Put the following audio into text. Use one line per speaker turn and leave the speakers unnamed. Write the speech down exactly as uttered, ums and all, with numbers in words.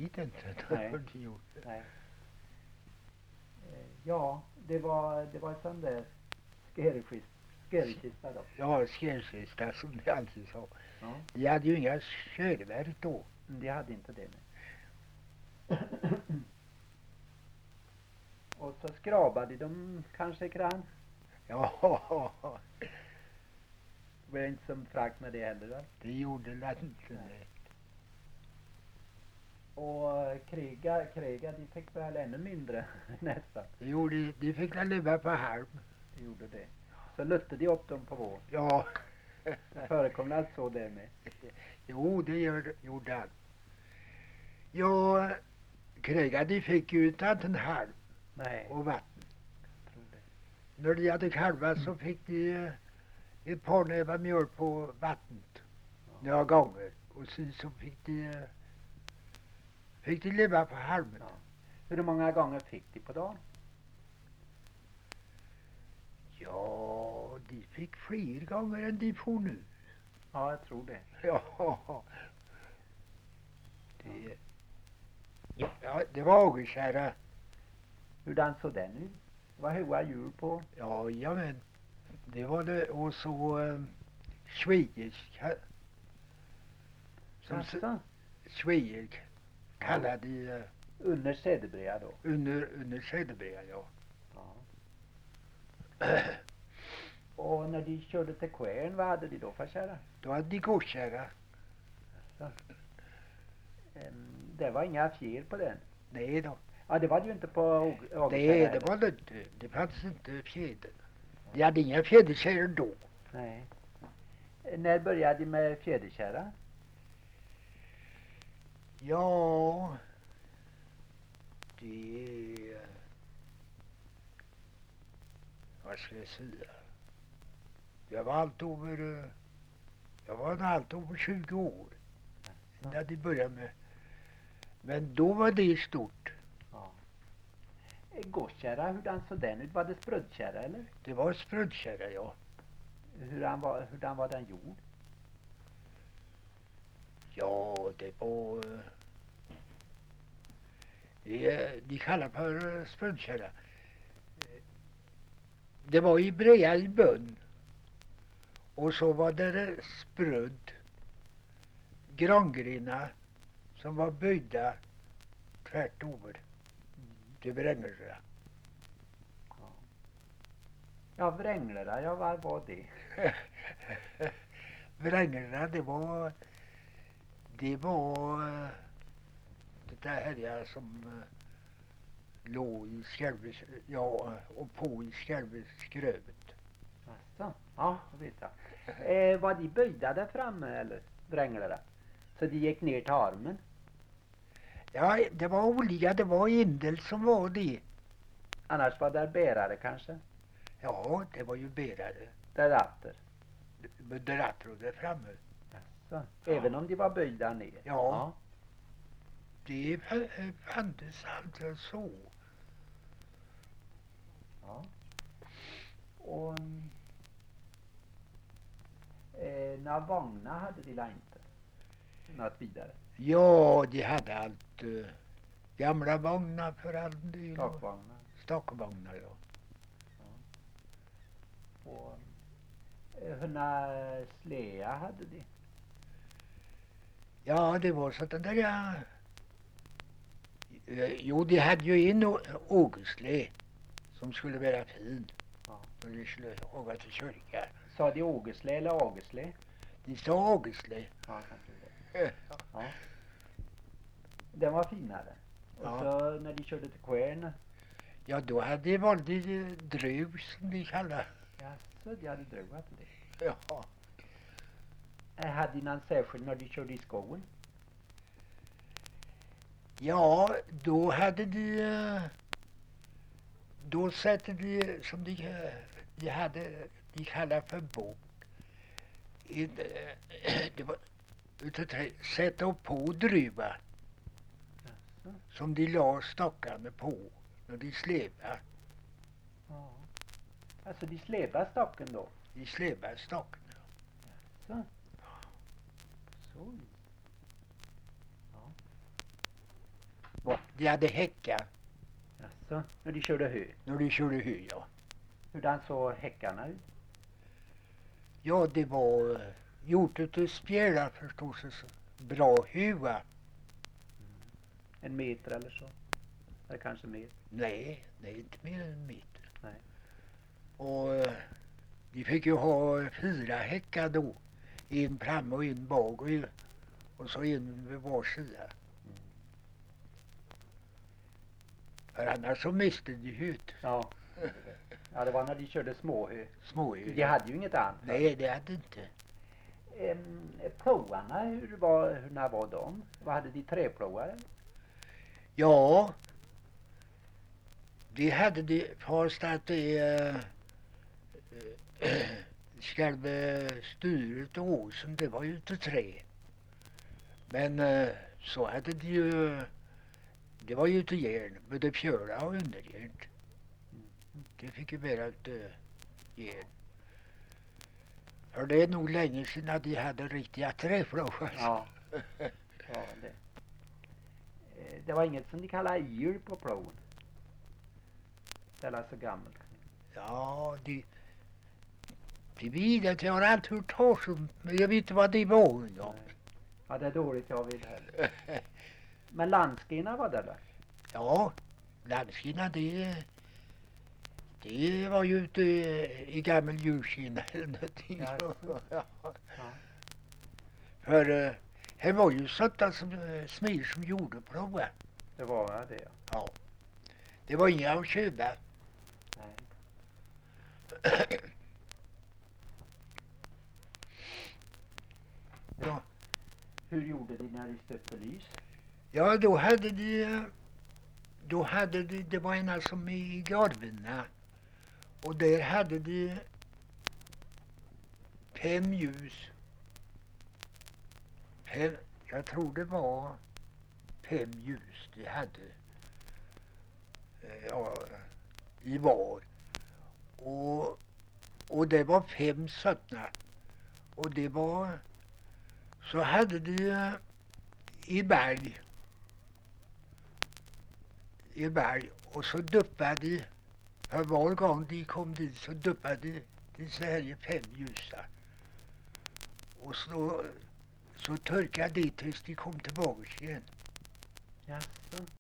vet inte.
Nej.
Vad de gjorde.
Nej. Eh, Ja, det var, det var en sån där skerekist, skerekista då.
Ja, skerekista som det alltid sa.
Ja,
Vi hade ju inga körverk då.
men de hade inte det. Nej. Och så skrabade de kanske grann.
Ja,
Det var inte som frakt med det heller va?
det gjorde det inte. Nej.
Och kriga, kriga, de fick väl ännu mindre nästan.
Det gjorde, de fick väl leva på halm.
De gjorde det. Så lutte de upp dem på vår.
Ja.
Det förekom allt så det med.
Jo, det gör, gjorde han. Ja, kriga, de fick ju inte en halm
Nej,
och vatten.
jag tror det.
När de hade kalvat så fick de eh, ett par nävar mjölk på vattnet några gånger. Och sen så fick de, eh, fick de leva på halmen.
Ja. Hur många gånger fick de på dagen?
Ja, de fick fler gånger än de får nu.
Ja, jag tror det.
Ja, det, ja, det var Ågerkärra.
Hurdan såg den ut? Det var höga hjul på.
Ja, ja men det var det. Och så eh, Schweigerska. Som
Jaså?
Schweiger kallade de eh,
Under Cederbrea då?
under, under Söderbrea, ja.
Ja. Och när de körde till Kvärn, vad hade de då för kärra?
Då hade de gårdskärra.
Ehm, det var inga fjäll på den.
Nej då.
Ja, det var det ju inte på Ågerkärra.
Nej, det var det inte. Det fanns inte fjäder. De hade inga fjäderkärror då.
Nej. När började de med fjäderkärra?
Ja, det... Vad ska jag säga? Jag var allt över... eh, Jag var allt över tjugo år. När de började med... Men då var det stort.
Ja. Gårdskärra, hurdan såg den ut? Var det sprödkärra eller?
Det var sprödkärra, ja.
Hurdan var, hurdan var den gjord?
Ja, det var... eh, Det, de kallar för sprödkärra. Det var i brea i bön. Och så var det spröd grangrenar som var böjda tvärt över till vrängerna.
Ja, ja Vränglera, ja var var det?
Vrängerna, det var det var eh, det där här ja, som eh, låg i själva, ja, och på i själva skrövet.
Jaså? Ja, det vet jag. Eh, var de böjda där framme eller? Vränglera? Så de gick ner till armen?
Ja, det var olika, det var en del som var det.
Annars var där bärare kanske?
Ja, det var ju bärare.
Där ratter?
Med ratter och där framme.
Så, även om de var böjda ner?
Ja. Det f- fanns alltså så.
Ja. Och eh, några vagnar hade de la inte? Något vidare?
Ja, de hade allt. Uh, gamla vagnar för all del.
Takvagnar?
Stockvagnar, ja.
Och eh, hurna släa hade de?
Ja, det var så att den där, ja. Eh, Jo, de hade ju en å- ågerslä som skulle vara fin.
Ja.
När de skulle åka till kyrkan.
Sa de ågerslä eller agerslä?
De sa ågerslä.
Ja, kanske det. Ja. Den var finare. Och
Ja.
så när de körde till Kvärn.
Ja, då hade de vanlig eh, drög som de kallar.
Jaså, de hade druvat det.
Ja.
Eh, Hade de någon särskild när de körde i skogen?
Ja, då hade de... eh, Då satte de, som de, eh, de hade, de kallar för bok. En, eh, det var utav tre, sätta upp på druva
Jaså?
som de la stockarna på när de släpade.
Ja. Alltså de släpade stocken då?
De släpade stockarna.
Så. Så. Ja.
De hade häckar
Alltså, när de körde hö.
när de körde hö, ja.
Hurdan såg häckarna ut?
Ja, det var eh, gjort utav spjälar förstås. Så bra huva.
En meter eller så? Eller kanske mer?
Nej, nej, inte mer än en meter.
Nej.
Och eh, de fick ju ha fyra häckar då. En fram och en bak och, en, och så en vid var sida.
Mm.
För annars så miste de hut.
Ja. Ja, det var när de körde småhö.
Små
De hade ju inget annat.
Nej, det hade inte.
Ehm, plovarna, hur var, hur när var de? Vad hade de, träplogare?
Ja, det hade de fast att det äh, äh, själva styret och åsen, det var ju inte trä. Men äh, så hade de ju, det var ju inte järn, men det fjöla och underjärn. Det fick ju mera ett äh, järn. För det är nog länge sedan att de hade riktiga träplågar.
Ja. Ja, det. Eh, Det var inget som de kallade yr på plogen. Det är så gammalt.
Ja, de, de vet att jag har alltid hört talas om, men jag vet inte vad det var en gång.
Nej. Ja, det är dåligt jag vill heller. Men landskina var det där?
Ja, landskina det, det var ju ute i, i gammal djurskina eller någonting.
Ja,
så. Ja.
Ja.
För uh, här var ju sådana som uh, smir som gjorde provar.
Det var det, ja.
Ja. Det var inga att köpa.
Nej.
Ja.
Hur gjorde de när de stötte lys?
Ja, då hade de, då hade de, det var ena som i Garvinna. Och där hade de fem ljus. Fem, jag tror det var fem ljus de hade. Eh, Ja, i var. Och, och det var fem sådana. Och det var, så hade de eh, i berg. I berg. Och så duppade de, för var gång de kom dit så duppade de, de så här i fem ljusa. Och så, så törkade de tills de kom tillbaka igen.
Jaså?